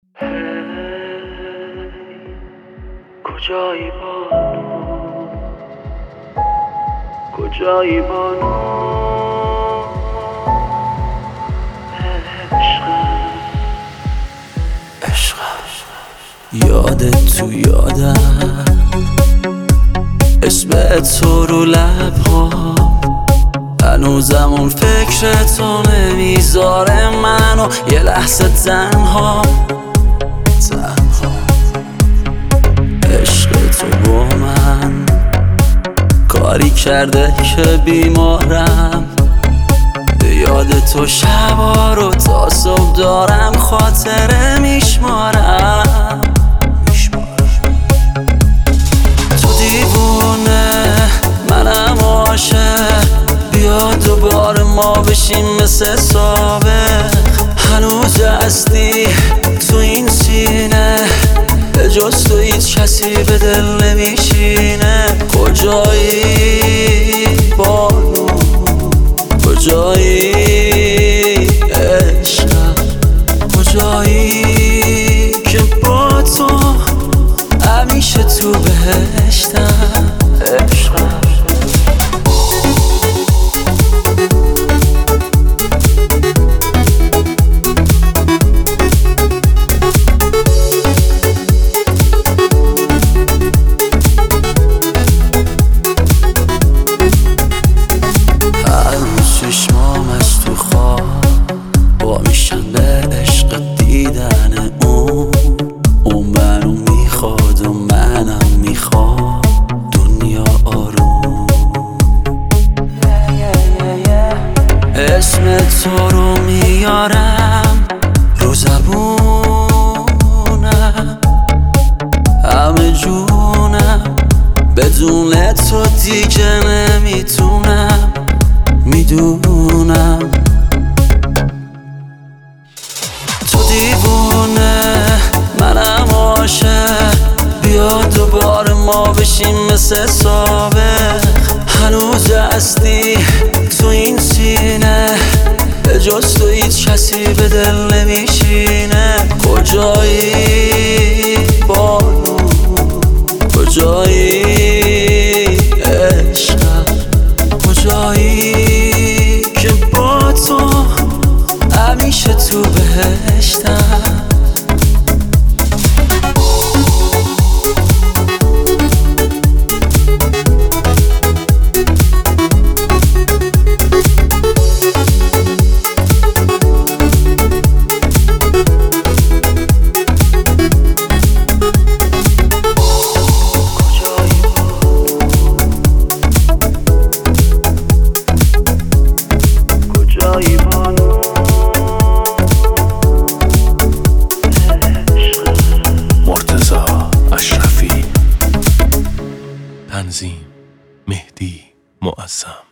کجایی بانو، کجایی بانو، عشقم یادت تو یادم، اسم تو رو لبها، هنوزم اون فکر تو نمیذاره منو یه لحظه تنها. عشق تو با من کاری کرده که بیمارم، یاد تو شبا رو تا صبح دارم خاطره میشمارم. تو دیوونه منم عاشق، بیا دوباره ما بشیم مثل سابق. هنوز هستی تو این سینه، به جز تو هیچ کسی به دل نمیشینه. کجایی بانو، کجایی عشقم، کجایی که با تو همیشه تو بهشتم. عشقم چشمام از تو خواب با میشن به عشق دیدن اون منو میخواد و منم میخواد دنیا آروم. اسم تو رو میارم رو زبونم، همه جونم، بدون تو دیگه نمیتونم. میدونم تو دیوونه منم عاشق، بیا دوباره ما بشیم مثل سابق. هنوز هستی تو این سینه، به جز تو هیچ کسی به دل نمیشینه. کجایی بانو، کجایی عشقم، کجایی که با تو همیشه تو بهشتم. تنظیم مهدی معظم.